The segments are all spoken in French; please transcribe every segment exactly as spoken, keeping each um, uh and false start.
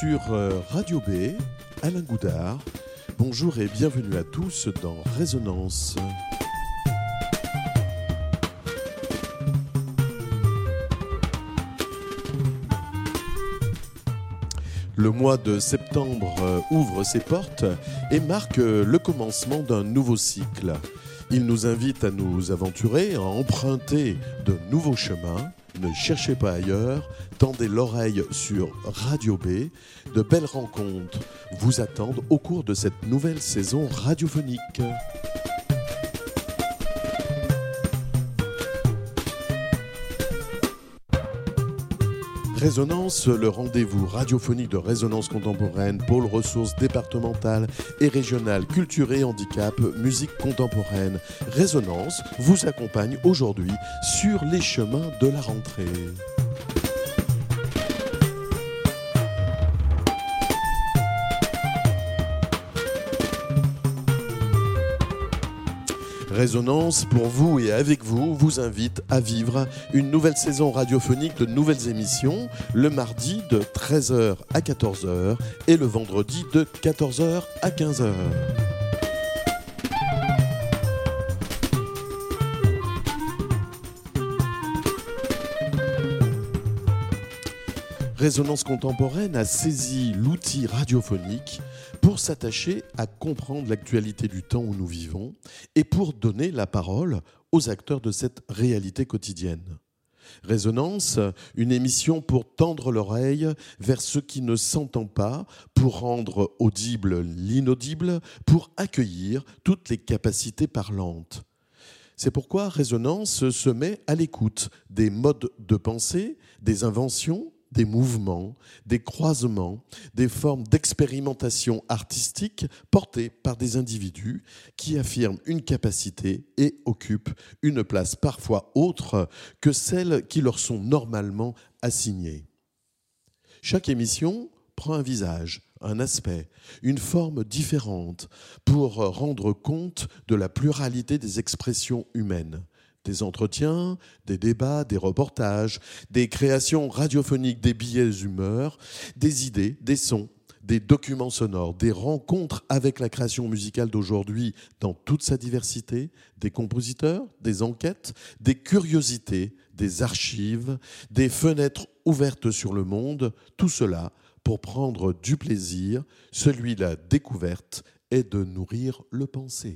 sur Radio B, Alain Goudard. Bonjour et bienvenue à tous dans Résonance. Le mois de septembre ouvre ses portes et marque le commencement d'un nouveau cycle. Il nous invite à nous aventurer, à emprunter de nouveaux chemins. Ne cherchez pas ailleurs, tendez l'oreille sur Radio B. De belles rencontres vous attendent au cours de cette nouvelle saison radiophonique. Résonance, le rendez-vous radiophonique de Résonance contemporaine, pôle ressources départementales et régionales, culture et handicap, musique contemporaine. Résonance vous accompagne aujourd'hui sur les chemins de la rentrée. Résonance, pour vous et avec vous, vous invite à vivre une nouvelle saison radiophonique de nouvelles émissions, le mardi de treize heures à quatorze heures et le vendredi de quatorze heures à quinze heures. Résonance contemporaine a saisi l'outil radiophonique pour s'attacher à comprendre l'actualité du temps où nous vivons et pour donner la parole aux acteurs de cette réalité quotidienne. Résonance, une émission pour tendre l'oreille vers ce qui ne s'entend pas, pour rendre audible l'inaudible, pour accueillir toutes les capacités parlantes. C'est pourquoi Résonance se met à l'écoute des modes de pensée, des inventions, des mouvements, des croisements, des formes d'expérimentation artistique portées par des individus qui affirment une capacité et occupent une place parfois autre que celles qui leur sont normalement assignées. Chaque émission prend un visage, un aspect, une forme différente pour rendre compte de la pluralité des expressions humaines. Des entretiens, des débats, des reportages, des créations radiophoniques, des billets humeurs, des idées, des sons, des documents sonores, des rencontres avec la création musicale d'aujourd'hui dans toute sa diversité, des compositeurs, des enquêtes, des curiosités, des archives, des fenêtres ouvertes sur le monde, tout cela pour prendre du plaisir, celui de la découverte et de nourrir le penser.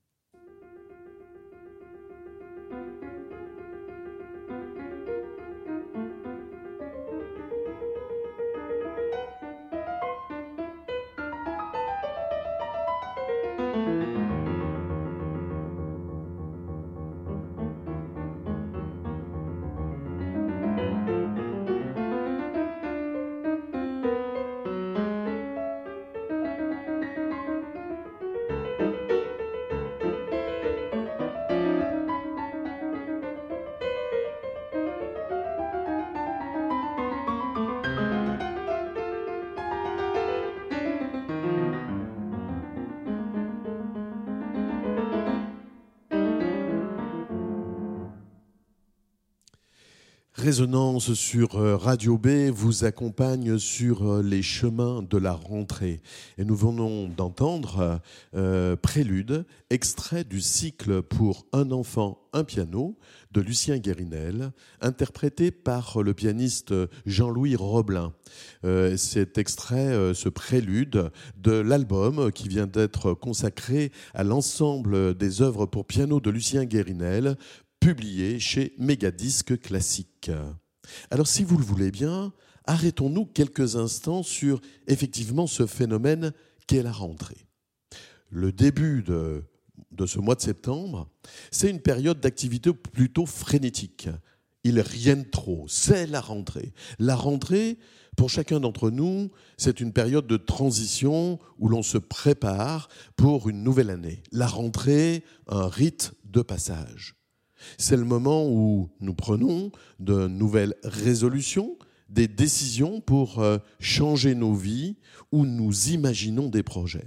Résonance sur Radio B vous accompagne sur les chemins de la rentrée. Et nous venons d'entendre euh, Prélude, extrait du cycle pour un enfant, un piano de Lucien Guérinel, interprété par le pianiste Jean-Louis Roblin. Euh, cet extrait, euh, ce prélude de l'album qui vient d'être consacré à l'ensemble des œuvres pour piano de Lucien Guérinel, publié chez Mégadisques Classiques. Alors, si vous le voulez bien, arrêtons-nous quelques instants sur, effectivement, ce phénomène qu'est la rentrée. Le début de, de ce mois de septembre, c'est une période d'activité plutôt frénétique. Il rien de trop, c'est la rentrée. La rentrée, pour chacun d'entre nous, c'est une période de transition où l'on se prépare pour une nouvelle année. La rentrée, un rite de passage. C'est le moment où nous prenons de nouvelles résolutions, des décisions pour changer nos vies, où nous imaginons des projets.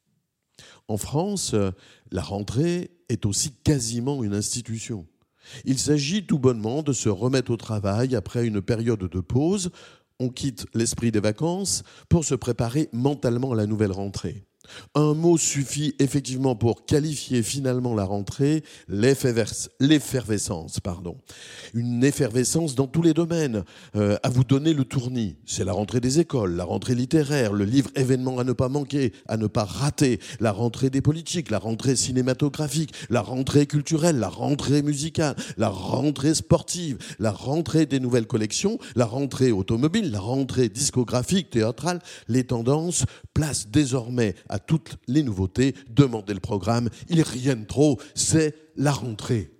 En France, la rentrée est aussi quasiment une institution. Il s'agit tout bonnement de se remettre au travail après une période de pause on quitte l'esprit des vacances pour se préparer mentalement à la nouvelle rentrée. Un mot suffit effectivement pour qualifier finalement la rentrée, l'effervescence. Pardon. Une effervescence dans tous les domaines. Euh, à vous donner le tournis. C'est la rentrée des écoles, la rentrée littéraire, le livre événement à ne pas manquer, à ne pas rater, la rentrée des politiques, la rentrée cinématographique, la rentrée culturelle, la rentrée musicale, la rentrée sportive, la rentrée des nouvelles collections, la rentrée automobile, la rentrée discographique, théâtrale. Les tendances placent désormais à toutes les nouveautés, demandez le programme, il n'y a rien de trop, c'est la rentrée.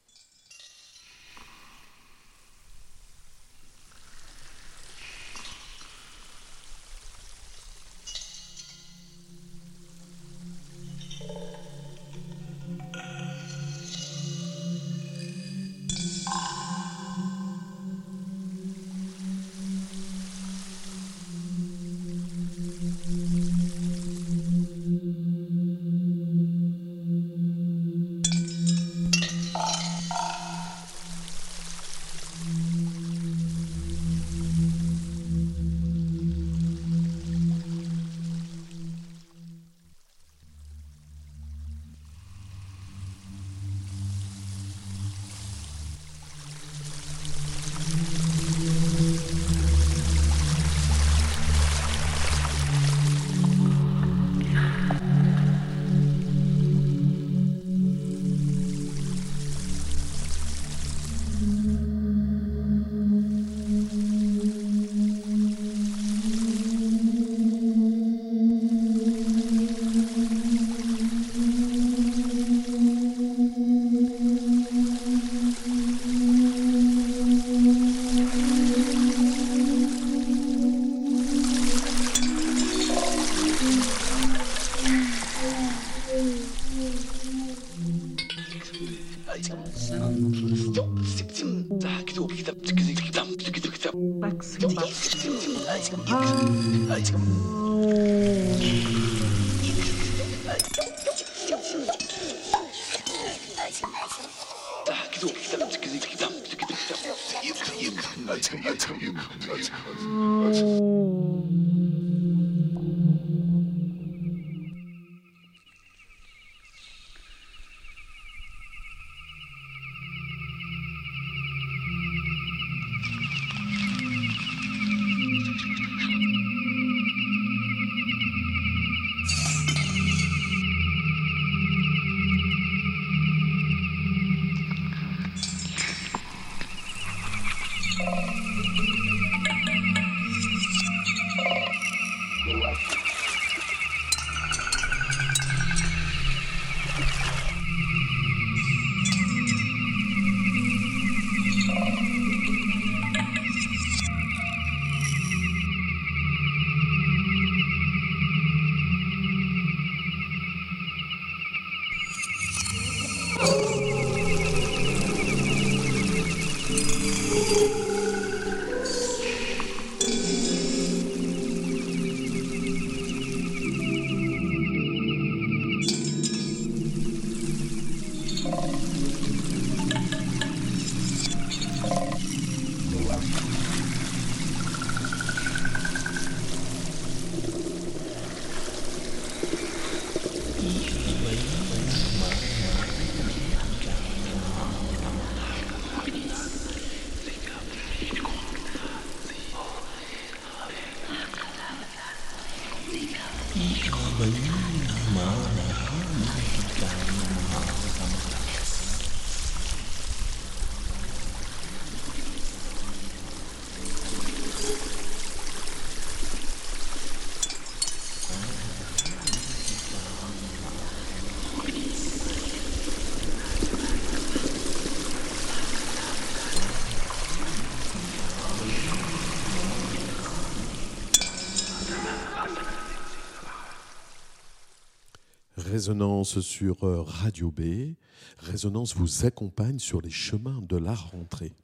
Résonance sur Radio B. Résonance vous accompagne sur les chemins de la rentrée.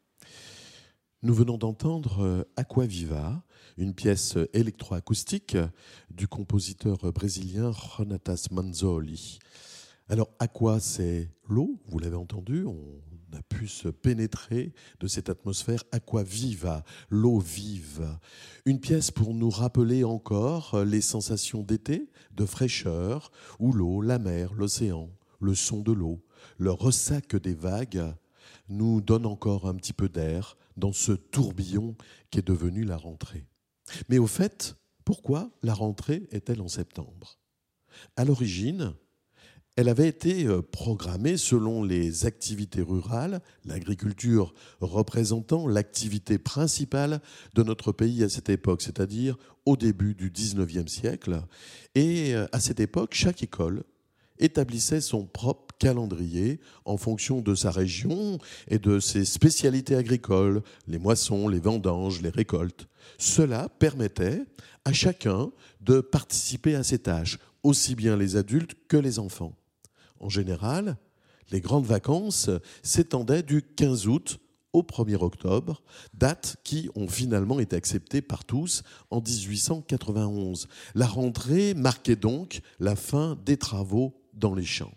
Nous venons d'entendre Aquaviva, une pièce électroacoustique du compositeur brésilien Jonatas Manzoli. Alors, à quoi c'est l'eau? Vous l'avez entendu, on a pu se pénétrer de cette atmosphère aqua viva, l'eau vive. Une pièce pour nous rappeler encore les sensations d'été, de fraîcheur, où l'eau, la mer, l'océan, le son de l'eau, le ressac des vagues nous donnent encore un petit peu d'air dans ce tourbillon qui est devenu la rentrée. Mais au fait, pourquoi la rentrée est-elle en septembre? À l'origine, elle avait été programmée selon les activités rurales, l'agriculture représentant l'activité principale de notre pays à cette époque, c'est-à-dire au début du dix-neuvième siècle. Et à cette époque, chaque école établissait son propre calendrier en fonction de sa région et de ses spécialités agricoles, les moissons, les vendanges, les récoltes. Cela permettait à chacun de participer à ces tâches, aussi bien les adultes que les enfants. En général, les grandes vacances s'étendaient du quinze août au premier octobre, dates qui ont finalement été acceptées par tous en dix-huit cent quatre-vingt-onze. La rentrée marquait donc la fin des travaux dans les champs.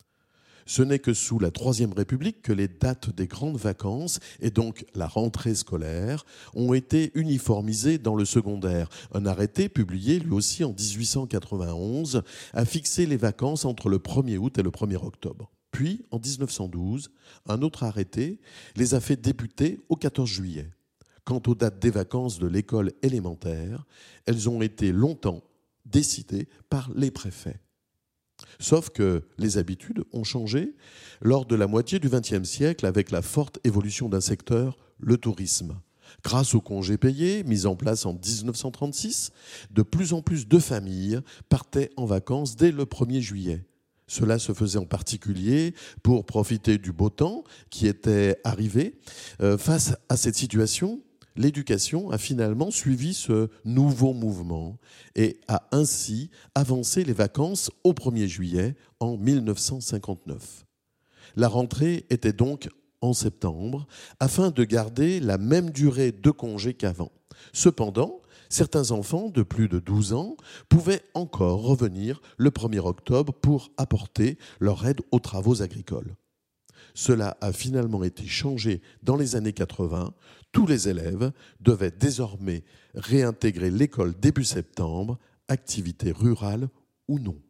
Ce n'est que sous la Troisième République que les dates des grandes vacances, et donc la rentrée scolaire, ont été uniformisées dans le secondaire. Un arrêté, publié lui aussi en dix-huit cent quatre-vingt-onze, a fixé les vacances entre le premier août et le premier octobre. Puis, en dix-neuf cent douze, un autre arrêté les a fait débuter au quatorze juillet. Quant aux dates des vacances de l'école élémentaire, elles ont été longtemps décidées par les préfets. Sauf que les habitudes ont changé lors de la moitié du vingtième siècle avec la forte évolution d'un secteur, le tourisme. Grâce aux congés payés, mis en place en dix-neuf cent trente-six, de plus en plus de familles partaient en vacances dès le premier juillet. Cela se faisait en particulier pour profiter du beau temps qui était arrivé. Euh, face à cette situation, l'éducation a finalement suivi ce nouveau mouvement et a ainsi avancé les vacances au premier juillet en mille neuf cent cinquante-neuf. La rentrée était donc en septembre afin de garder la même durée de congé qu'avant. Cependant, certains enfants de plus de douze ans pouvaient encore revenir le premier octobre pour apporter leur aide aux travaux agricoles. Cela a finalement été changé dans les années quatre-vingts. Tous les élèves devaient désormais réintégrer l'école début septembre, activité rurale ou non.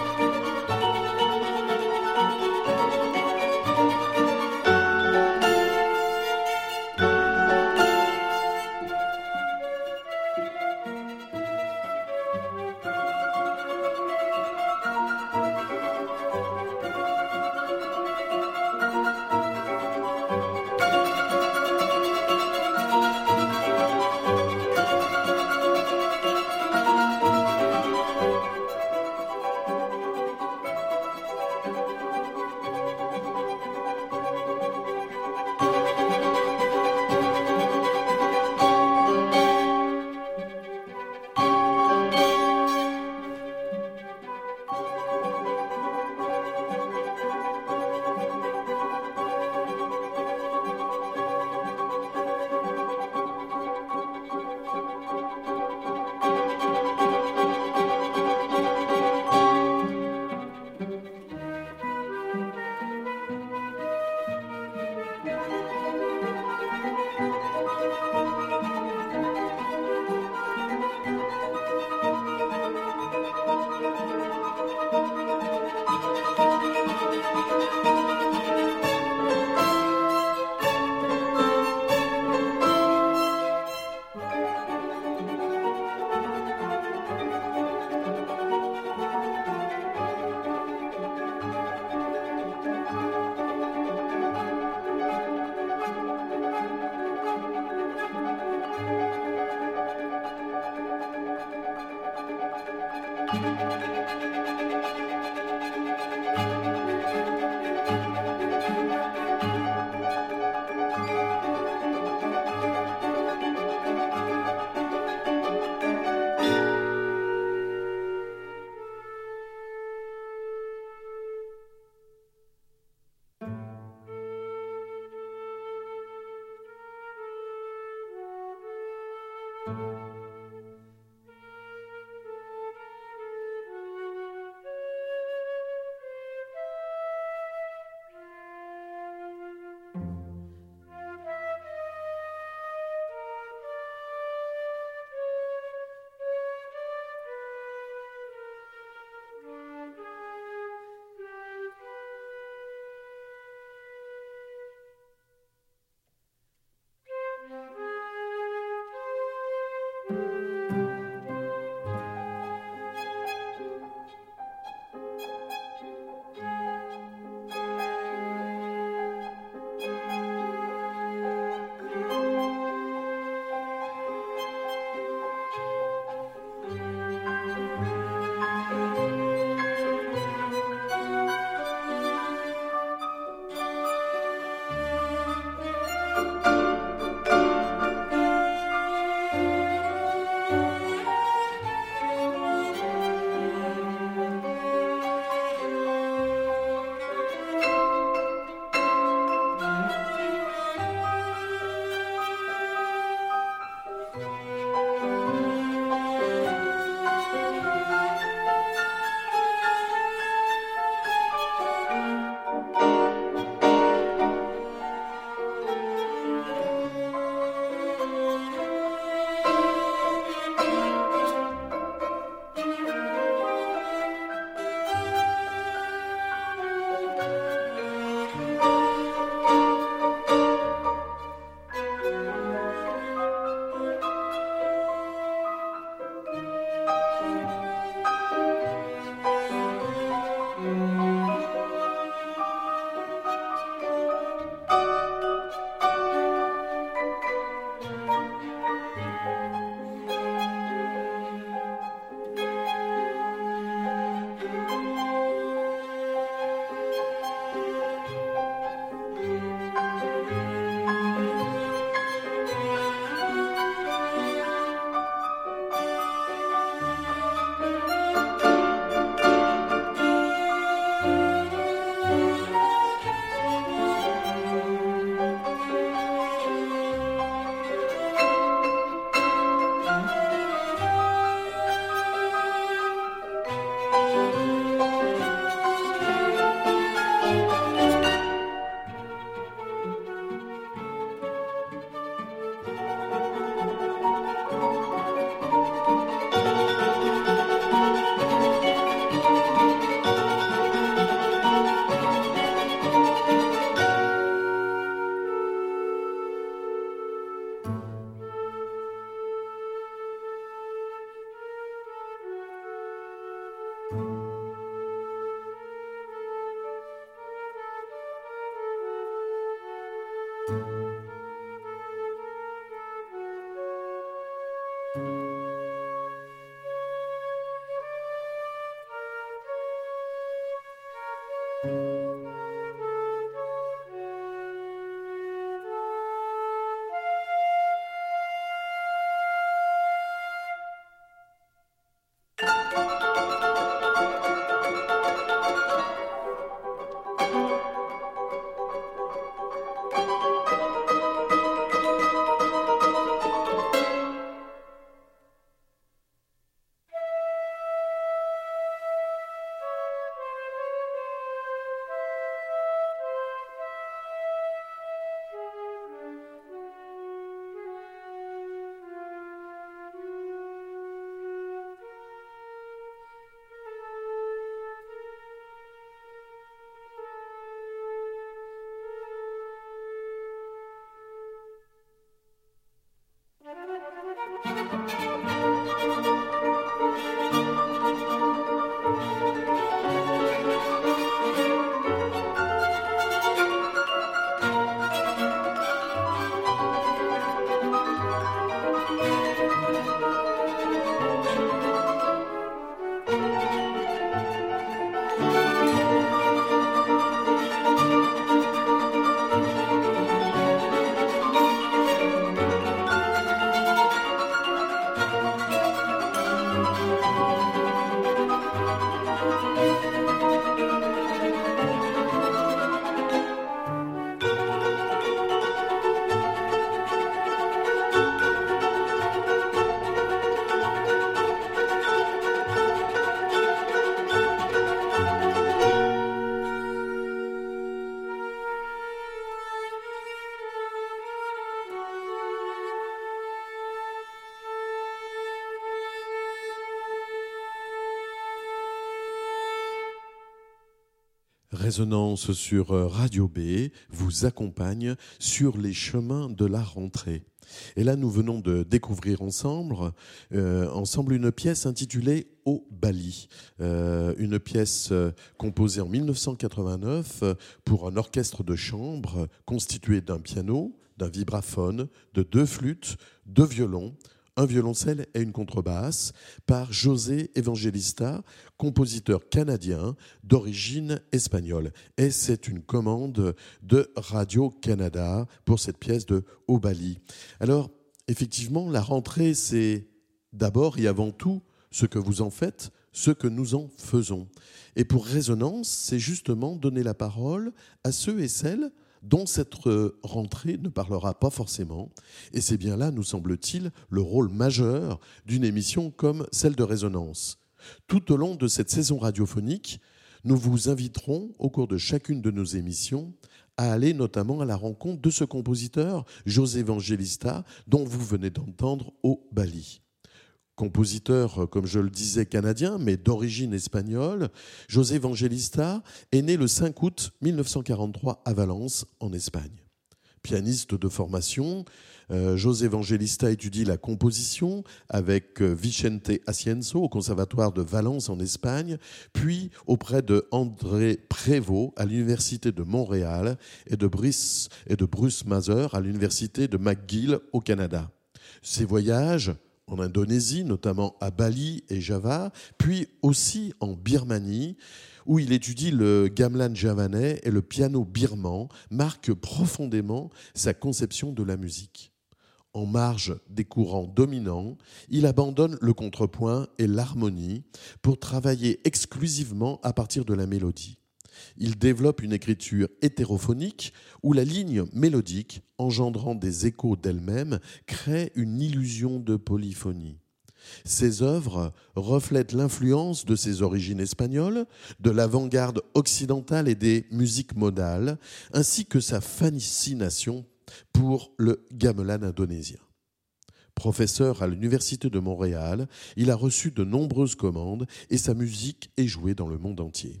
Résonance sur Radio B vous accompagne sur les chemins de la rentrée. Et là, nous venons de découvrir ensemble, euh, ensemble une pièce intitulée « Au Bali euh, », une pièce euh, composée en dix-neuf cent quatre-vingt-neuf euh, pour un orchestre de chambre constitué d'un piano, d'un vibraphone, de deux flûtes, deux violons, un violoncelle et une contrebasse, par José Evangelista, compositeur canadien d'origine espagnole. Et c'est une commande de Radio-Canada pour cette pièce de Au Bali. Alors, effectivement, la rentrée, c'est d'abord et avant tout ce que vous en faites, ce que nous en faisons. Et pour Résonance, c'est justement donner la parole à ceux et celles dont cette rentrée ne parlera pas forcément. Et c'est bien là, nous semble-t-il, le rôle majeur d'une émission comme celle de Résonance. Tout au long de cette saison radiophonique, nous vous inviterons, au cours de chacune de nos émissions, à aller notamment à la rencontre de ce compositeur, José Evangelista, dont vous venez d'entendre Au Bali. Compositeur, comme je le disais, canadien, mais d'origine espagnole, José Evangelista est né le cinq août dix-neuf cent quarante-trois à Valence, en Espagne. Pianiste de formation, euh, José Evangelista étudie la composition avec Vicente Asienzo au Conservatoire de Valence en Espagne, puis auprès de André Prévost à l'Université de Montréal et de Bruce, et de Bruce Mazur à l'Université de McGill au Canada. Ses voyages en Indonésie, notamment à Bali et Java, puis aussi en Birmanie, où il étudie le gamelan javanais et le piano birman, marquent profondément sa conception de la musique. En marge des courants dominants, il abandonne le contrepoint et l'harmonie pour travailler exclusivement à partir de la mélodie. Il développe une écriture hétérophonique où la ligne mélodique, engendrant des échos d'elle-même, crée une illusion de polyphonie. Ses œuvres reflètent l'influence de ses origines espagnoles, de l'avant-garde occidentale et des musiques modales, ainsi que sa fascination pour le gamelan indonésien. Professeur à l'Université de Montréal, il a reçu de nombreuses commandes et sa musique est jouée dans le monde entier.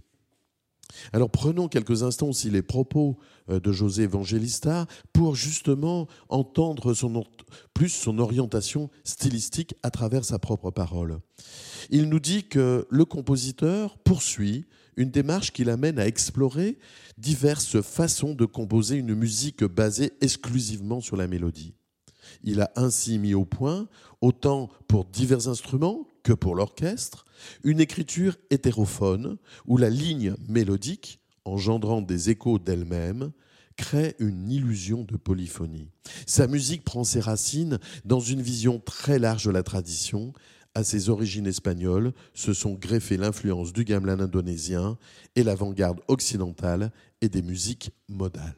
Alors prenons quelques instants aussi les propos de José Evangelista pour justement entendre son, plus son orientation stylistique à travers sa propre parole. Il nous dit que le compositeur poursuit une démarche qui l'amène à explorer diverses façons de composer une musique basée exclusivement sur la mélodie. Il a ainsi mis au point, autant pour divers instruments que pour l'orchestre, une écriture hétérophone où la ligne mélodique, engendrant des échos d'elle-même, crée une illusion de polyphonie. Sa musique prend ses racines dans une vision très large de la tradition. À ses origines espagnoles se sont greffées l'influence du gamelan indonésien et l'avant-garde occidentale et des musiques modales.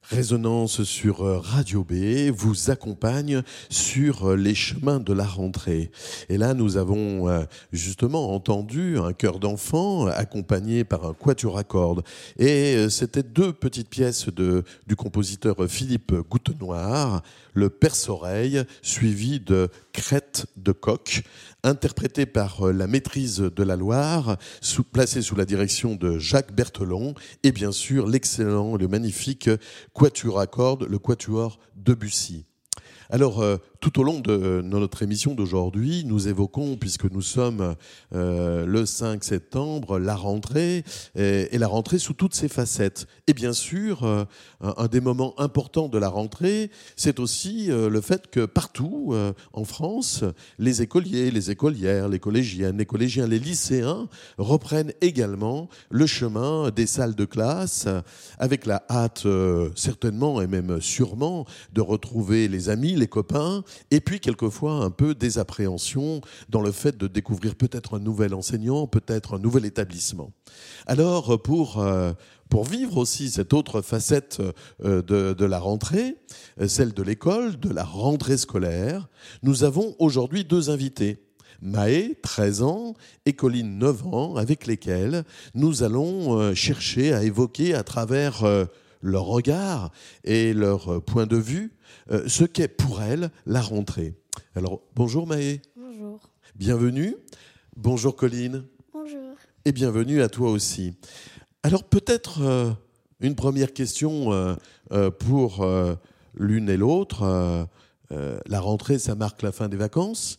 Résonance sur Radio B vous accompagne sur les chemins de la rentrée. Et là, nous avons justement entendu un chœur d'enfant accompagné par un quatuor à cordes. Et c'était deux petites pièces de, du compositeur Philippe Goutenoir, le Perce-Oreille, suivi de Crête de coq, interprété par la Maîtrise de la Loire, sous, placé sous la direction de Jacques Berthelon, et bien sûr l'excellent, le magnifique quatuor à cordes, le quatuor Debussy. Alors, euh, tout au long de notre émission d'aujourd'hui, nous évoquons, puisque nous sommes euh, le cinq septembre, la rentrée, et, et la rentrée sous toutes ses facettes. Et bien sûr, euh, un, un des moments importants de la rentrée, c'est aussi euh, le fait que partout euh, en France, les écoliers, les écolières, les collégiennes, les collégiens, les lycéens reprennent également le chemin des salles de classe, avec la hâte, euh, certainement et même sûrement, de retrouver les amis, les copains, et puis quelquefois un peu des appréhensions dans le fait de découvrir peut-être un nouvel enseignant, peut-être un nouvel établissement. Alors pour, euh, pour vivre aussi cette autre facette euh, de, de la rentrée, celle de l'école, de la rentrée scolaire, nous avons aujourd'hui deux invités. Maë, treize ans, et Colline, neuf ans, avec lesquels nous allons euh, chercher à évoquer à travers euh, leur regard et leur point de vue euh, ce qu'est pour elles la rentrée. Alors, bonjour Maë. Bonjour. Bienvenue. Bonjour Colline. Bonjour. Et bienvenue à toi aussi. Alors, peut-être euh, une première question euh, euh, pour euh, l'une et l'autre. Euh, euh, la rentrée, ça marque la fin des vacances.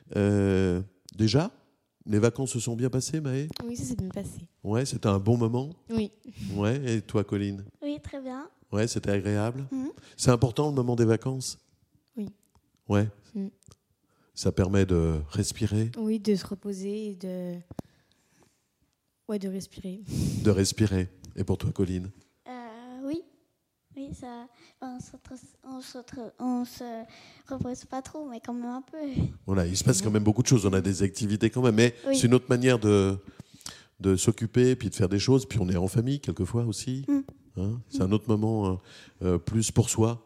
Euh, déjà, les vacances se sont bien passées, Maë ? Oui, ça s'est bien passé. Ouais, c'était un bon moment. Oui. Ouais, et toi, Colline ? Oui, très bien. Ouais, c'était agréable. Mmh. C'est important le moment des vacances ? Oui. Ouais. Mmh. Ça permet de respirer ? Oui, de se reposer et de... Ouais, de respirer. De respirer. Et pour toi, Colline ? Euh, oui. Oui, ça, on se, on, se, on se repose pas trop, mais quand même un peu. Voilà, il se passe quand même beaucoup de choses. On a des activités quand même, mais Oui. c'est une autre manière de, de s'occuper, puis de faire des choses. Puis on est en famille quelquefois aussi. Mm. Hein, c'est un autre moment euh, euh, plus pour soi.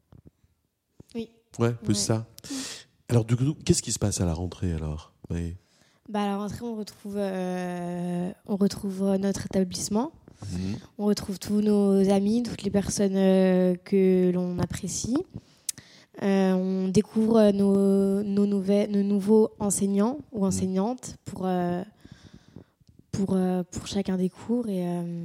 Oui. Ouais, plus Ouais. ça. Alors du coup, qu'est-ce qui se passe à la rentrée alors ? Maë ? Bah, à la rentrée, on retrouve, euh, on retrouve notre établissement. Mmh. On retrouve tous nos amis, toutes les personnes euh, que l'on apprécie. Euh, on découvre nos, nos, nouvelles, nos nouveaux enseignants ou enseignantes pour, euh, pour, euh, pour chacun des cours. Et, euh,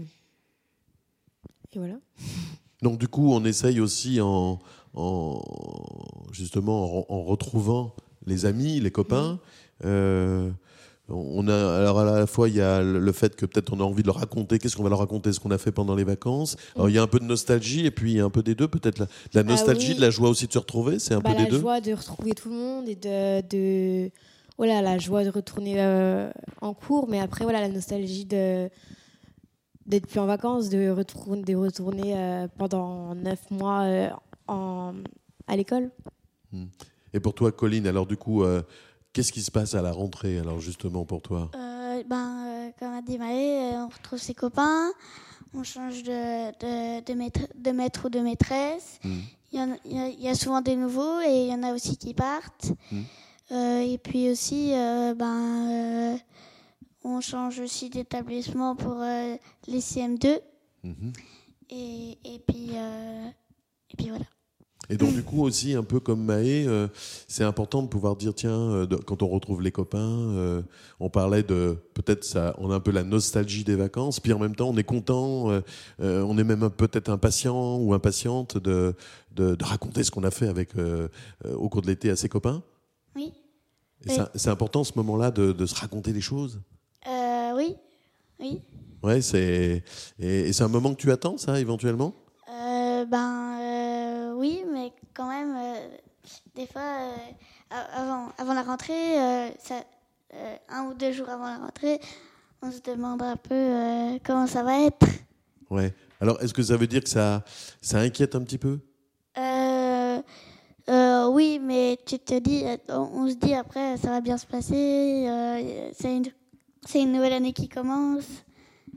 et voilà. Donc du coup, on essaye aussi en, en justement en, en retrouvant les amis, les copains. Mmh. Euh, on a alors à la fois il y a le fait que peut-être on a envie de leur raconter qu'est-ce qu'on va leur raconter, ce qu'on a fait pendant les vacances. Alors il y a un peu de nostalgie et puis il y a un peu des deux, peut-être la, de la nostalgie, ah oui. de la joie aussi de se retrouver, c'est un bah, peu des la deux. La joie de retrouver tout le monde et de, de voilà, la joie de retourner euh, en cours, mais après voilà la nostalgie de d'être plus en vacances, de retourner, de retourner euh, pendant neuf mois euh, en, à l'école. Et pour toi, Colline, alors du coup, euh, qu'est-ce qui se passe à la rentrée, alors justement pour toi ? euh, ben, euh, Comme a dit Maë, on retrouve ses copains, on change de, de, de, maître, de maître ou de maîtresse. Mm. Il, y en, il, y a, il y a souvent des nouveaux et il y en a aussi qui partent. Mm. Euh, et puis aussi, euh, ben, euh, on change aussi d'établissement pour euh, les C M deux. Mm-hmm. Et, et, puis, euh, et puis voilà. Et donc du coup aussi, un peu comme Maë, euh, c'est important de pouvoir dire, tiens, euh, de, quand on retrouve les copains, euh, on parlait de, peut-être ça, on a un peu la nostalgie des vacances, puis en même temps on est content, euh, euh, on est même peut-être impatient ou impatiente de, de, de raconter ce qu'on a fait avec, euh, euh, au cours de l'été à ses copains. Oui. Et oui. ça, c'est important ce moment-là de, de se raconter les choses. Euh, oui, oui. Ouais, c'est, et, et c'est un moment que tu attends, ça, éventuellement ? euh, Ben... Euh, oui, mais quand même, euh, des fois, euh, avant, avant la rentrée, euh, ça, euh, un ou deux jours avant la rentrée, on se demande un peu euh, comment ça va être. Ouais. Alors, est-ce que ça veut dire que ça, ça inquiète un petit peu ? euh, euh, Oui, mais tu te dis, on, on se dit après, ça va bien se passer. Euh, c'est une, c'est une nouvelle année qui commence.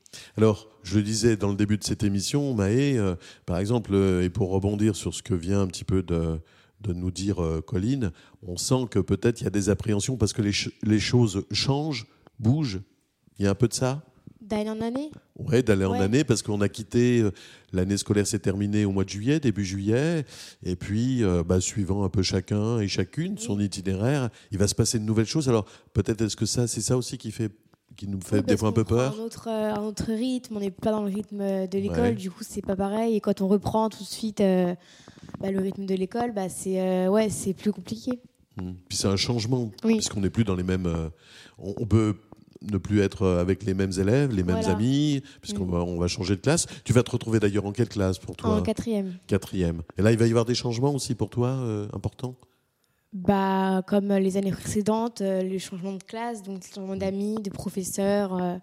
Alors, je le disais dans le début de cette émission, Maë, euh, par exemple, euh, et pour rebondir sur ce que vient un petit peu de, de nous dire euh, Colline, on sent que peut-être il y a des appréhensions parce que les, ch- les choses changent, bougent. Il y a un peu de ça ? D'année en année ? Oui, d'aller en Ouais. année, parce qu'on a quitté, euh, l'année scolaire s'est terminée au mois de juillet, début juillet, et puis, euh, bah, suivant un peu chacun et chacune son Oui. itinéraire, il va se passer de nouvelles choses. Alors, peut-être est-ce que ça, c'est ça aussi qui, fait, qui nous fait Oui, des parce fois un peu qu'on prend peur ? Un autre, euh, un autre rythme, on n'est pas dans le rythme de l'école, Ouais. du coup c'est pas pareil. Et quand on reprend tout de suite euh, bah, le rythme de l'école, bah, c'est euh, ouais, c'est plus compliqué. Mmh. Puis c'est un changement, Oui. puisqu'on n'est plus dans les mêmes... euh, on, on peut ne plus être avec les mêmes élèves, les mêmes Voilà. amis, puisqu'on Mmh. va, on va changer de classe. Tu vas te retrouver d'ailleurs en quelle classe pour toi ? En quatrième. Quatrième. Et là, il va y avoir des changements aussi pour toi, euh, importants ? Bah, comme euh, les années précédentes, euh, les changements de classe, donc les changements d'amis, de professeurs. euh,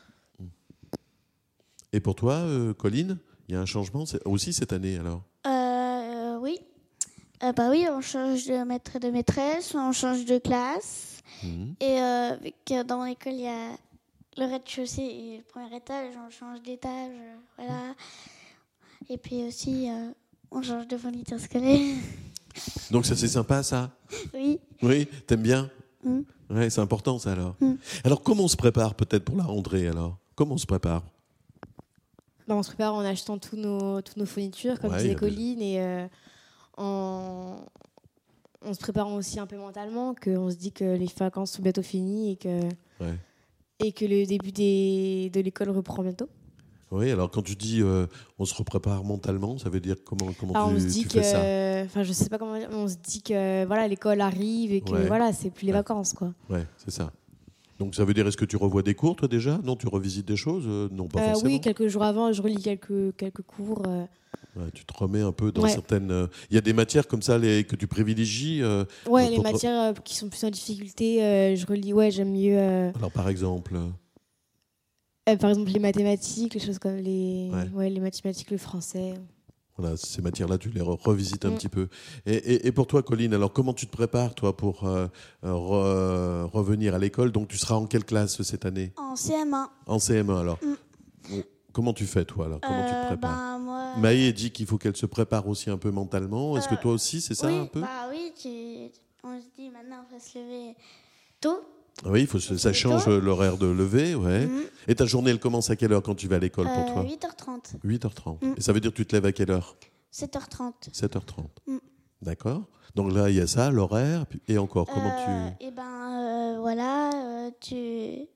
Et pour toi, euh, Colline, il y a un changement c'est- aussi cette année alors ? Euh, oui. Euh, bah oui, on change de maître et de maîtresse, on change de classe. Mhm. Et euh, vu que dans mon école, il y a le rez-de-chaussée et le premier étage, on change d'étage. euh, Voilà. Et puis aussi, euh, on change de fourniture scolaire. Donc ça c'est sympa ça ? Oui. Oui, t'aimes bien ? Mm. Ouais, c'est important ça alors. Mm. Alors comment on se prépare peut-être pour la rentrée alors ? Comment on se prépare ? bah, on se prépare en achetant tous nos, toutes nos fournitures, comme Ouais, disait il y a des- Colline, et euh, en, en se préparant aussi un peu mentalement, qu'on se dit que les vacances sont bientôt finies et que, Ouais. et que le début des, de l'école reprend bientôt. Oui, alors quand tu dis euh, on se prépare mentalement, ça veut dire comment, comment Ah, tu, on se dit tu que, fais ça ? enfin, je sais pas comment dire, mais on se dit que voilà, l'école arrive et que Ouais. voilà, c'est plus les Ouais. vacances, quoi. Ouais, c'est ça. Donc ça veut dire, est-ce que tu revois des cours toi déjà ? Non, tu revisites des choses ? Euh, Non, pas Euh, forcément. oui, quelques jours avant, je relis quelques quelques cours. euh. Ouais, tu te remets un peu dans Ouais. certaines... euh, Il y a des matières comme ça les, que tu privilégies euh, Ouais, Euh, les pour- matières euh, qui sont plus en difficulté, euh, je relis. Ouais, j'aime mieux. euh, Alors par exemple euh, euh, par exemple, les mathématiques, les choses comme les, Ouais. ouais, les mathématiques, le français. voilà, ces matières-là, tu les re- revisites un Mm. petit peu. Et, et- et pour toi, Colline, alors comment tu te prépares, toi, pour euh, euh, re- revenir à l'école ? Donc, tu seras en quelle classe cette année ? En C M un. En C M un, alors. Mm. Bon, comment tu fais, toi, alors ? Comment tu te Euh, prépares ? ben, moi... Maë dit qu'il faut qu'elle se prépare aussi un peu mentalement. Est-ce que Euh, toi aussi, c'est ça, oui, un peu ? bah oui, tu- on se dit maintenant, on va se lever tôt. Oui, il faut se- ça c'est change tôt. l'horaire de lever, ouais. Mhm. Et ta journée, elle commence à quelle heure quand tu vas à l'école pour Euh, toi ? huit heures trente. huit heures trente. Mm. Et ça veut dire que tu te lèves à quelle heure ? sept heures trente. sept heures trente. Mm. D'accord. Donc là, il y a ça, l'horaire, puis- et encore, comment Euh, tu... Et ben euh, voilà, euh, tu,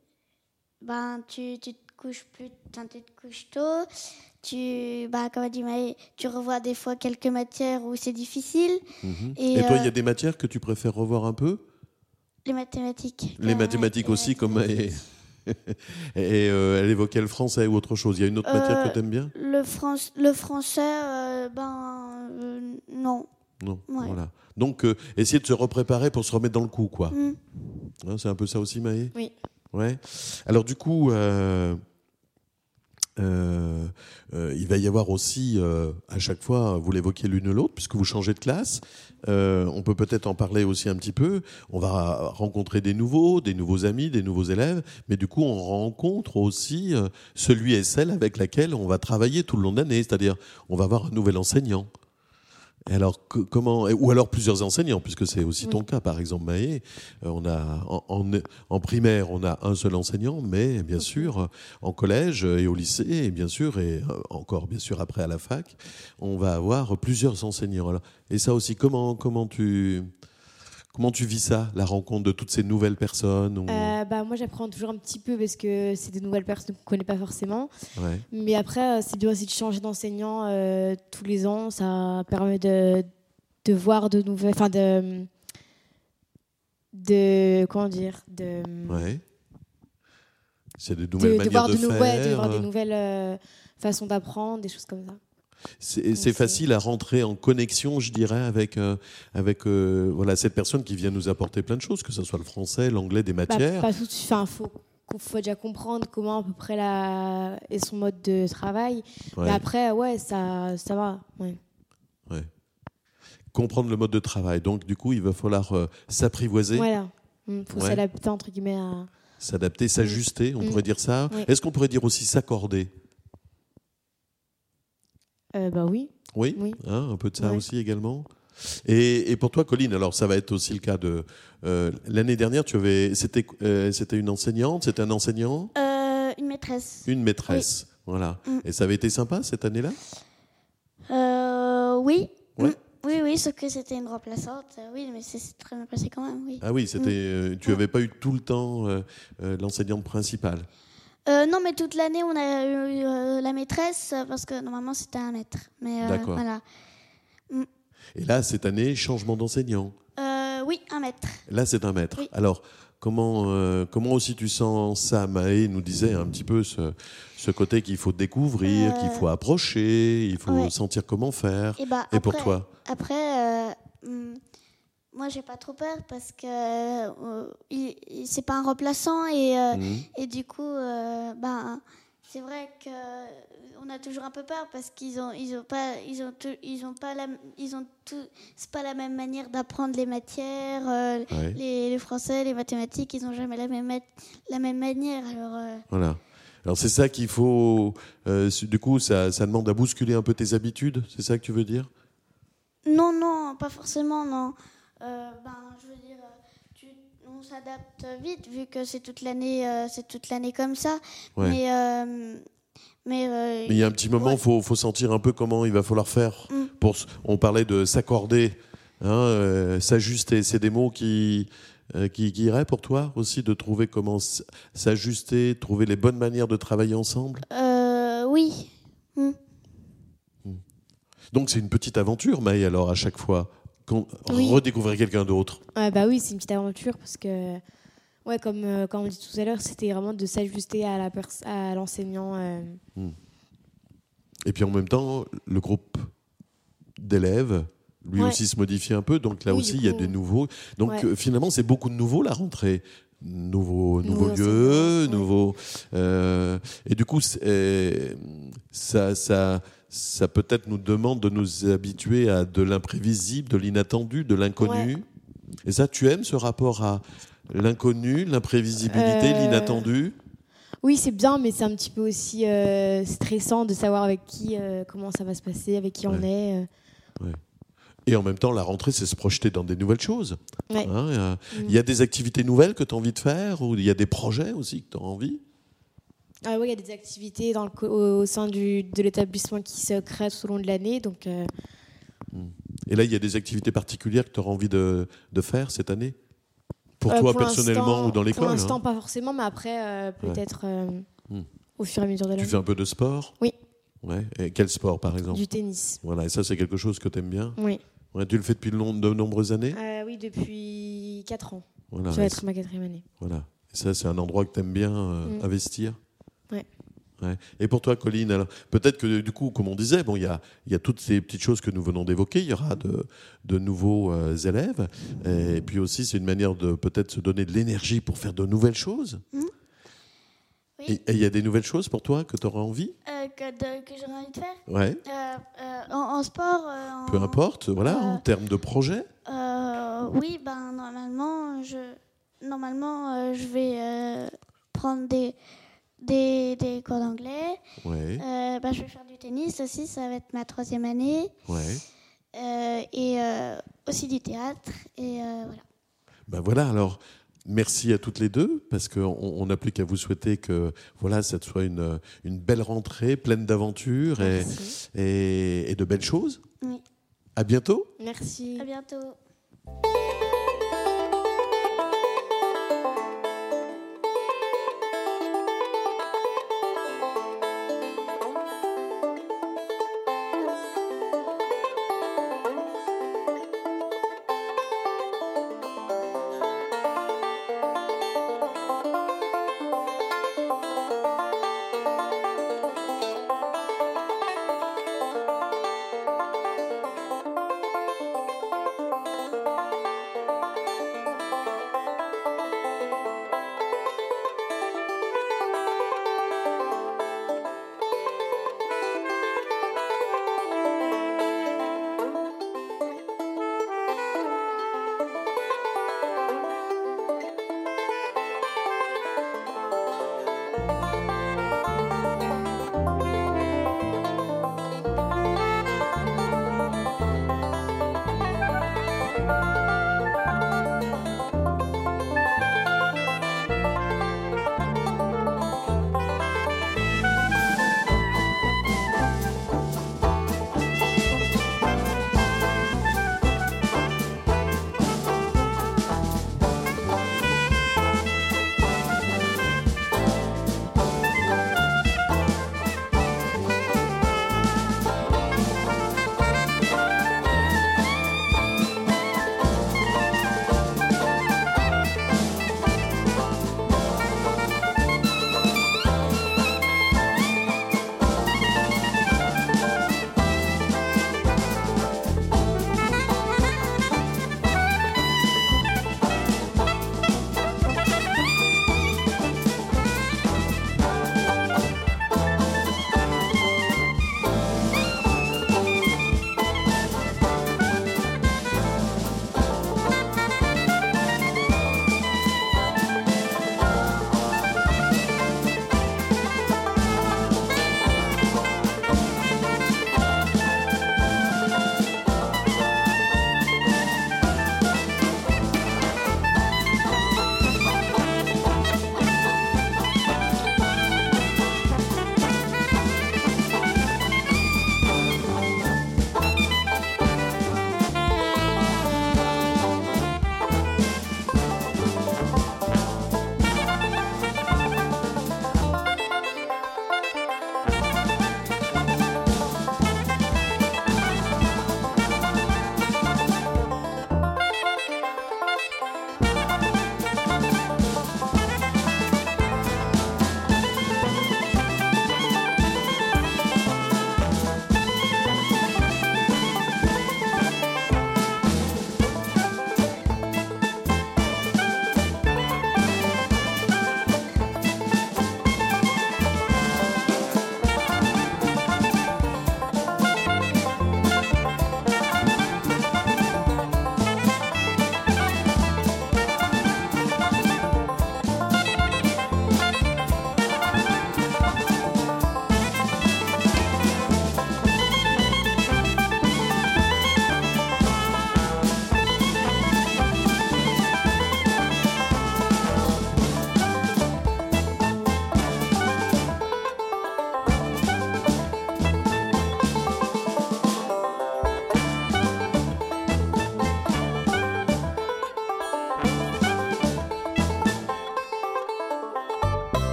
ben tu, tu te couches plus, enfin, tu te couches tôt. Tu, bah comme a dit Maë, tu revois des fois quelques matières où c'est difficile. Mhm. Et, Et, toi, il y euh, a des matières que tu préfères revoir un peu ? Les mathématiques. Les Euh, mathématiques les aussi, comme mathématiques. et, et, euh, elle évoquait le français ou autre chose. Il y a une autre matière Euh, que tu aimes bien ? Le, France, le français, euh, ben euh, non. Non. Ouais. Voilà. Donc, euh, essayer de se repréparer pour se remettre dans le coup, quoi. Mm. Hein, c'est un peu ça aussi, Maë ? Oui. Ouais. Alors, du coup, euh, euh, euh, il va y avoir aussi, euh, à chaque fois, vous l'évoquez l'une ou l'autre, puisque vous changez de classe. Euh, on peut peut-être en parler aussi un petit peu. On va rencontrer des nouveaux, des nouveaux amis, des nouveaux élèves, mais du coup, on rencontre aussi euh, celui et celle avec laquelle on va travailler tout le long de l'année, c'est-à-dire on va avoir un nouvel enseignant. Et alors, que- comment, ou alors plusieurs enseignants, puisque c'est aussi ton Oui. cas, par exemple, Maë. Euh, on a, en, en, en primaire, on a un seul enseignant, mais bien sûr, en collège et au lycée, et bien sûr, et euh, encore bien sûr après à la fac, on va avoir plusieurs enseignants. Alors, et ça aussi, comment, comment, tu, comment tu vis ça, la rencontre de toutes ces nouvelles personnes ou- Euh, bah, moi, j'apprends toujours un petit peu parce que c'est des nouvelles personnes qu'on ne connaît pas forcément. Ouais. Mais après, euh, c'est bien aussi de changer d'enseignant euh, tous les ans. Ça permet de, de voir de nouvelles. Enfin, de. de comment dire de, Ouais. C'est des de, nouvelles de manières voir de, de, nou- faire. ouais, de voir des euh, nouvelles euh, façons d'apprendre, des choses comme ça. C'est Donc, c'est c'est- facile à rentrer en connexion, je dirais, avec, euh, avec euh, voilà, cette personne qui vient nous apporter plein de choses, que ce soit le français, l'anglais, des Bah, matières. pas tout de suite. Enfin, faut, faut déjà comprendre comment à peu près la, est son mode de travail. Ouais, Mais après, ouais, ça, ça va. Ouais. ouais. Comprendre le mode de travail. Donc, du coup, il va falloir euh, s'apprivoiser. Voilà. Il faut Ouais. s'adapter, entre guillemets, à, S'adapter, s'ajuster, on Mm. pourrait dire ça. Oui. Est-ce qu'on pourrait dire aussi s'accorder ? Euh, bah oui. Oui, Oui. Hein, un peu de ça Ouais. aussi également. Et, et pour toi, Colline, alors ça va être aussi le cas de euh, l'année dernière. Tu avais, c'était, euh, c'était une enseignante, c'était un enseignant, Euh, une maîtresse. une maîtresse, voilà. Mm. Et ça avait été sympa cette année-là. Euh, oui. Ouais. Mm. Oui, oui, sauf que c'était une remplaçante. Euh, oui, mais c'est c'est très bien passé quand même, oui. Ah oui, c'était. euh, tu Mm. avais pas eu tout le temps euh, euh, l'enseignante principale. Euh, non, mais toute l'année, on a eu euh, la maîtresse, euh, parce que normalement, c'était un maître. Mais euh, D'accord. voilà. Et là, cette année, changement d'enseignant. Euh, oui, un maître. Là, c'est un maître. Oui. Alors, comment, euh, comment aussi tu sens ça ? Maë nous disait un petit peu ce, ce côté qu'il faut découvrir, Euh, qu'il faut approcher, il faut ouais. sentir comment faire. Et, bah, Et après, pour toi ? Après, euh, hum, moi, j'ai pas trop peur parce que euh, il, il- c'est pas un remplaçant et, euh, Mhm. et du coup, euh, ben, c'est vrai que on a toujours un peu peur parce qu'ils ont, ils ont pas, ils ont, tout- ils ont pas la, ils ont tout, c'est pas la même manière d'apprendre les matières, euh, Ouais. les, le français, les mathématiques, ils ont jamais la même, mat- la même manière. Alors, euh, Voilà. Alors, c'est ça qu'il faut. euh, du coup, ça, ça demande à bousculer un peu tes habitudes, c'est ça que tu veux dire ? non, non, pas forcément, non. Euh, ben, je veux dire, tu, on s'adapte vite vu que c'est toute l'année, euh, c'est toute l'année comme ça. Ouais. Mais, euh, mais, euh, Mais il y a un petit moment, il ouais. faut, faut sentir un peu comment il va falloir faire. Mm. Pour, s- on parlait de s'accorder, hein, euh, s'ajuster. C'est des mots qui, euh, qui, qui iraient pour toi aussi, de trouver comment s- s'ajuster, trouver les bonnes manières de travailler ensemble. Euh, oui. Mm. Donc c'est une petite aventure, Maë, alors à chaque fois, quand, Oui. redécouvrir quelqu'un d'autre. Ouais, bah oui, c'est une petite aventure parce que, ouais, comme, euh, comme on dit tout à l'heure, c'était vraiment de s'ajuster à, la pers- à l'enseignant. euh. Et puis en même temps, le groupe d'élèves, lui Ouais. aussi se modifie un peu. Donc là Oui, aussi, du il y a coup, des nouveaux. Donc ouais. euh, finalement, c'est beaucoup de nouveaux la rentrée. Nouveaux, nouveaux Nouveaux lieux, enseignants, ouais. nouveaux. euh, et du coup, c'est- euh, ça, ça, ça peut-être nous demande de nous habituer à de l'imprévisible, de l'inattendu, de l'inconnu. Ouais. Et ça, tu aimes ce rapport à l'inconnu, l'imprévisibilité, Euh, l'inattendu? Oui, c'est bien, mais c'est un petit peu aussi euh, stressant de savoir avec qui, euh, comment ça va se passer, avec qui on Ouais. est. euh. Et en même temps, la rentrée, c'est se projeter dans des nouvelles choses. Ouais. Hein, euh, Mm. Il y a des activités nouvelles que tu as envie de faire, ou il y a des projets aussi que tu as envie? Ah oui, il y a des activités dans le co- au, au sein du, de l'établissement qui se créent tout au long de l'année. Donc, euh, Et là, il y a des activités particulières que tu auras envie de, de faire cette année? Pour euh, toi pour personnellement l'instant- ou dans l'école? Pour l'instant, hein pas forcément, mais après, euh, peut-être euh, Mm. au fur et à mesure de Tu l'année. fais un peu de sport? Oui. Ouais. Et quel sport, par exemple? Du tennis. Voilà, et ça, c'est quelque chose que tu aimes bien? Oui. Ouais, tu le fais depuis de, long- de nombreuses années? Euh, oui, depuis quatre ans. Voilà. Ça va Et être ma quatrième année. Voilà. Et ça, c'est un endroit que tu aimes bien euh, Mm. investir? Ouais. Ouais. Et pour toi, Colline, alors, peut-être que du coup, comme on disait, bon, il y a, il y a toutes ces petites choses que nous venons d'évoquer. Il y aura de, de nouveaux euh, élèves. Et puis aussi, c'est une manière de peut-être se donner de l'énergie pour faire de nouvelles choses. Oui. Et et il y a des nouvelles choses pour toi que tu auras envie? Euh, que, de- que j'aurais envie de faire. Ouais. Euh, euh, en, en sport. euh, en- Peu importe, voilà, euh, en termes de projet. Euh, oui, ben normalement, je normalement euh, je vais euh, prendre des des, des cours d'anglais. Ouais, Euh, ben, je vais faire du tennis aussi, ça va être ma troisième année. ouais. Euh, et euh, aussi du théâtre. Et euh, voilà. Ben voilà, alors merci à toutes les deux, parce qu'on on n'a plus qu'à vous souhaiter que voilà, ça soit une, une belle rentrée pleine d'aventures et, Merci. et, et de belles choses. Oui. À bientôt. Merci. À bientôt.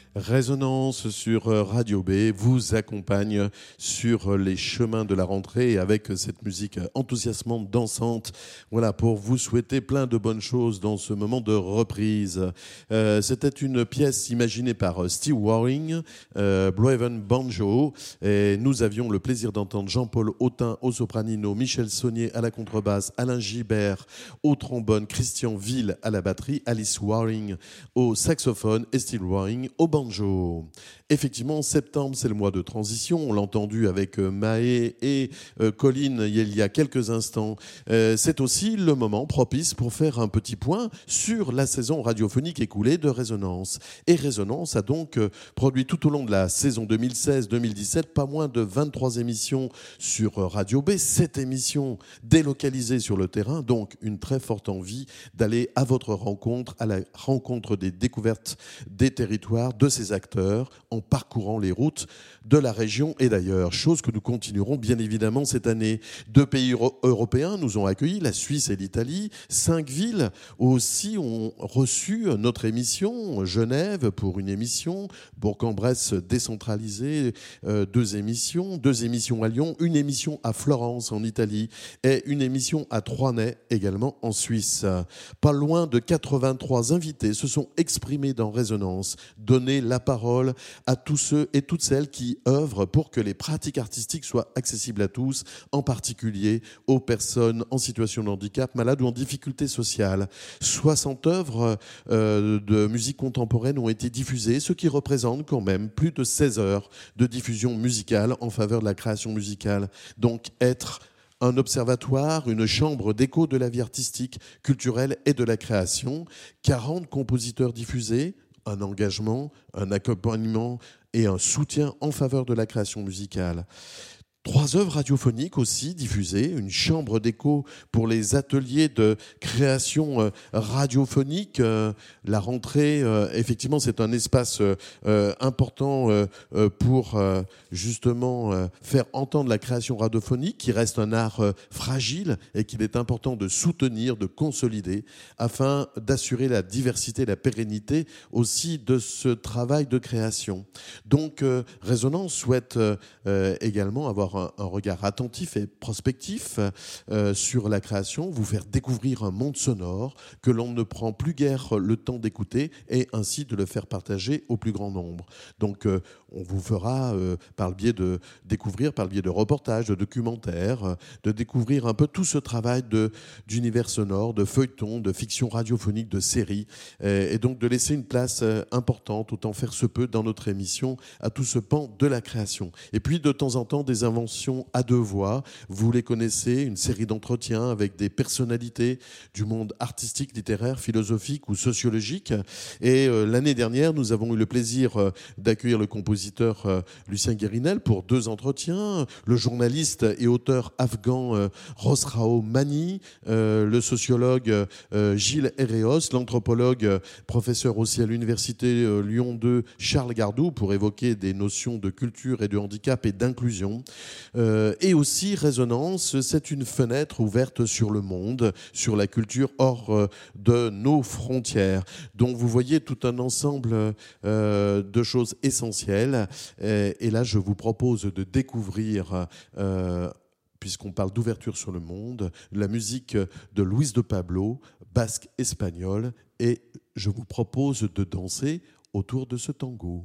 Résonance sur Radio B vous accompagne sur les chemins de la rentrée avec cette musique enthousiasmante, dansante. Voilà, pour vous souhaiter plein de bonnes choses dans ce moment de reprise. Euh, c'était une pièce imaginée par Steve Waring, euh, Blue Haven Banjo. Et nous avions le plaisir d'entendre Jean-Paul Autin au sopranino, Michel Saunier à la contrebasse, Alain Gibert au trombone, Christian Ville à la batterie, Alice Waring au saxophone et Steve Waring au banjo. Effectivement, septembre, c'est le mois de transition. On l'a entendu avec Maë et Colline il y a quelques instants. C'est aussi le moment propice pour faire un petit point sur la saison radiophonique écoulée de Résonance. Et Résonance a donc produit tout au long de la saison deux mille seize deux mille dix-sept pas moins de vingt-trois émissions sur Radio B, sept émissions délocalisées sur le terrain, donc une très forte envie d'aller à votre rencontre, à la rencontre des découvertes des territoires, de ces acteurs, en parcourant les routes de la région et d'ailleurs, chose que nous continuerons bien évidemment cette année. Deux pays euro- européens nous ont accueillis, la Suisse et l'Italie. Cinq villes aussi ont reçu notre émission. Genève pour une émission, Bourg-en-Bresse décentralisé, euh, deux émissions, deux émissions à Lyon, une émission à Florence en Italie et une émission à Troinay également en Suisse. Pas loin de quatre-vingt-trois invités se sont exprimés dans Résonance, donner la parole à tous ceux et toutes celles qui œuvrent pour que les pratiques artistiques soient accessibles à tous, en particulier aux personnes en situation de handicap, malades ou en difficulté sociale. soixante œuvres euh, de musique contemporaine ont été diffusées, ce qui représente quand même plus de seize heures de diffusion musicale en faveur de la création musicale. Donc être un observatoire, une chambre d'écho de la vie artistique, culturelle et de la création, quarante compositeurs diffusés, un engagement, un accompagnement et un soutien en faveur de la création musicale. Trois œuvres radiophoniques aussi diffusées, une chambre d'écho pour les ateliers de création radiophonique. La rentrée, effectivement, c'est un espace important pour justement faire entendre la création radiophonique, qui reste un art fragile et qu'il est important de soutenir, de consolider, afin d'assurer la diversité, la pérennité aussi de ce travail de création. Donc, Résonance souhaite également avoir Un, un regard attentif et prospectif euh, sur la création, vous faire découvrir un monde sonore que l'on ne prend plus guère le temps d'écouter et ainsi de le faire partager au plus grand nombre. Donc euh, on vous fera euh, par le biais de découvrir, par le biais de reportages, de documentaires, euh, de découvrir un peu tout ce travail de, d'univers sonore, de feuilleton, de fiction radiophonique, de séries, euh, et donc de laisser une place euh, importante, autant faire se peut dans notre émission, à tout ce pan de la création. Et puis de temps en temps des inventions à deux voix, vous les connaissez, une série d'entretiens avec des personnalités du monde artistique, littéraire, philosophique ou sociologique. Et euh, l'année dernière, nous avons eu le plaisir euh, d'accueillir le compositeur euh, Lucien Guérinel pour deux entretiens, le journaliste et auteur afghan euh, Rosrao Mani, euh, le sociologue euh, Gilles Herreos, l'anthropologue euh, professeur aussi à l'université euh, Lyon deux Charles Gardou pour évoquer des notions de culture et de handicap et d'inclusion. Euh, et aussi Résonance, c'est une fenêtre ouverte sur le monde, sur la culture hors euh, de nos frontières. Donc vous voyez tout un ensemble euh, de choses essentielles. Et, et là, je vous propose de découvrir, euh, puisqu'on parle d'ouverture sur le monde, la musique de Luis de Pablo, basque espagnol. Et je vous propose de danser autour de ce tango.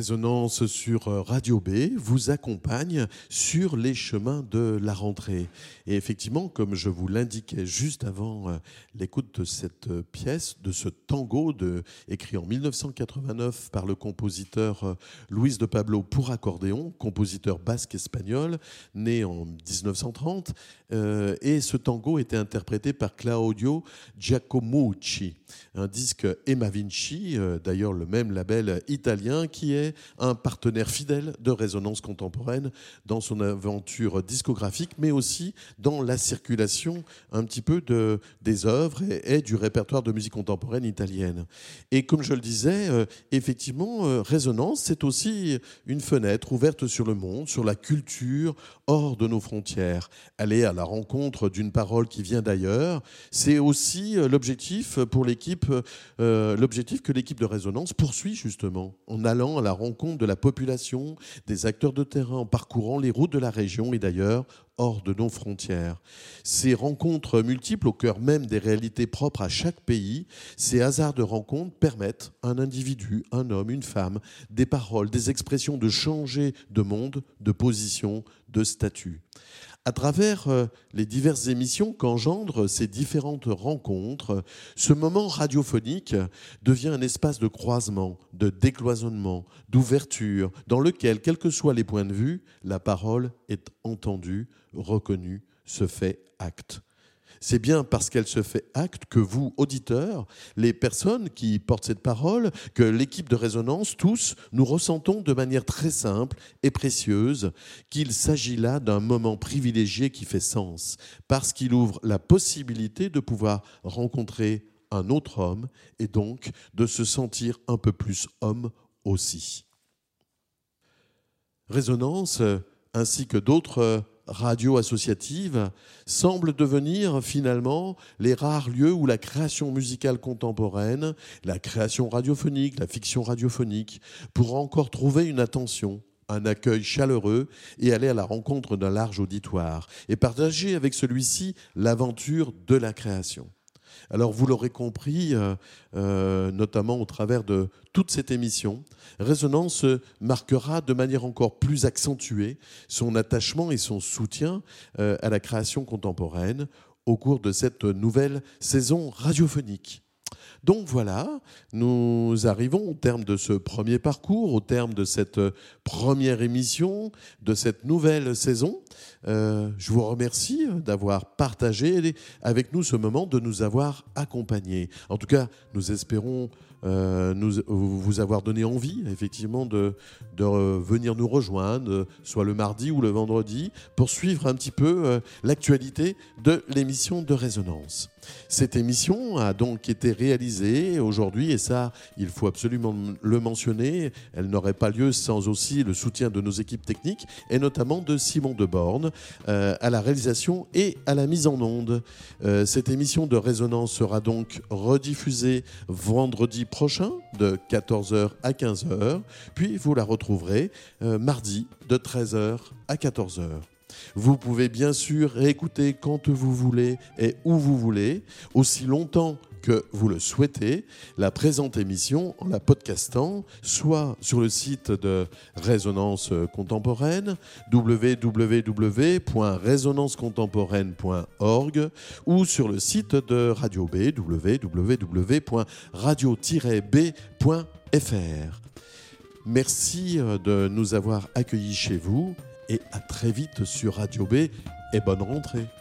Résonance sur Radio B vous accompagne sur les chemins de la rentrée. Et effectivement, comme je vous l'indiquais juste avant l'écoute de cette pièce, de ce tango de, écrit en mille neuf cent quatre-vingt-neuf par le compositeur Luis de Pablo pour accordéon, compositeur basque espagnol, né en dix-neuf cent trente. Euh, et ce tango était interprété par Claudio Giacomucci, un disque Emma Vinci, euh, d'ailleurs le même label italien, qui est un partenaire fidèle de Résonance contemporaine dans son aventure discographique, mais aussi dans la circulation un petit peu de, des œuvres et, et du répertoire de musique contemporaine italienne. Et comme je le disais, euh, effectivement, euh, Résonance, c'est aussi une fenêtre ouverte sur le monde, sur la culture hors de nos frontières. Aller à la rencontre d'une parole qui vient d'ailleurs, c'est aussi l'objectif pour l'équipe, euh, l'objectif que l'équipe de Résonance poursuit justement, en allant à la rencontre de la population, des acteurs de terrain, en parcourant les routes de la région et d'ailleurs hors de nos frontières. Ces rencontres multiples au cœur même des réalités propres à chaque pays, ces hasards de rencontres permettent à un individu, un homme, une femme, des paroles, des expressions de changer de monde, de position, de statut. À travers les diverses émissions qu'engendrent ces différentes rencontres, ce moment radiophonique devient un espace de croisement, de décloisonnement, d'ouverture, dans lequel, quels que soient les points de vue, la parole est entendue, reconnue, se fait acte. C'est bien parce qu'elle se fait acte que vous, auditeurs, les personnes qui portent cette parole, que l'équipe de Résonance, tous, nous ressentons de manière très simple et précieuse qu'il s'agit là d'un moment privilégié qui fait sens, parce qu'il ouvre la possibilité de pouvoir rencontrer un autre homme et donc de se sentir un peu plus homme aussi. Résonance, ainsi que d'autres radio associative semble devenir finalement les rares lieux où la création musicale contemporaine, la création radiophonique, la fiction radiophonique pourra encore trouver une attention, un accueil chaleureux et aller à la rencontre d'un large auditoire et partager avec celui-ci l'aventure de la création. Alors vous l'aurez compris, euh, euh, notamment au travers de toute cette émission, Résonance marquera de manière encore plus accentuée son attachement et son soutien euh, à la création contemporaine au cours de cette nouvelle saison radiophonique. Donc voilà, nous arrivons au terme de ce premier parcours, au terme de cette première émission, de cette nouvelle saison. Euh, je vous remercie d'avoir partagé avec nous ce moment, de nous avoir accompagnés. En tout cas, nous espérons euh, nous, vous avoir donné envie, effectivement, de, de venir nous rejoindre, soit le mardi ou le vendredi, pour suivre un petit peu euh, l'actualité de l'émission de Résonance. Cette émission a donc été réalisée aujourd'hui, et ça, il faut absolument le mentionner, elle n'aurait pas lieu sans aussi le soutien de nos équipes techniques, et notamment de Simon Deborne, euh, à la réalisation et à la mise en onde. Euh, cette émission de Résonance sera donc rediffusée vendredi prochain, de quatorze heures à quinze heures, puis vous la retrouverez euh, mardi, de treize heures à quatorze heures. Vous pouvez bien sûr réécouter quand vous voulez et où vous voulez, aussi longtemps que vous le souhaitez, la présente émission en la podcastant, soit sur le site de Résonance Contemporaine, w w w point résonance contemporaine point org, ou sur le site de Radio B, w w w point radio tiret b point f r. Merci de nous avoir accueillis chez vous et à très vite sur Radio B et bonne rentrée.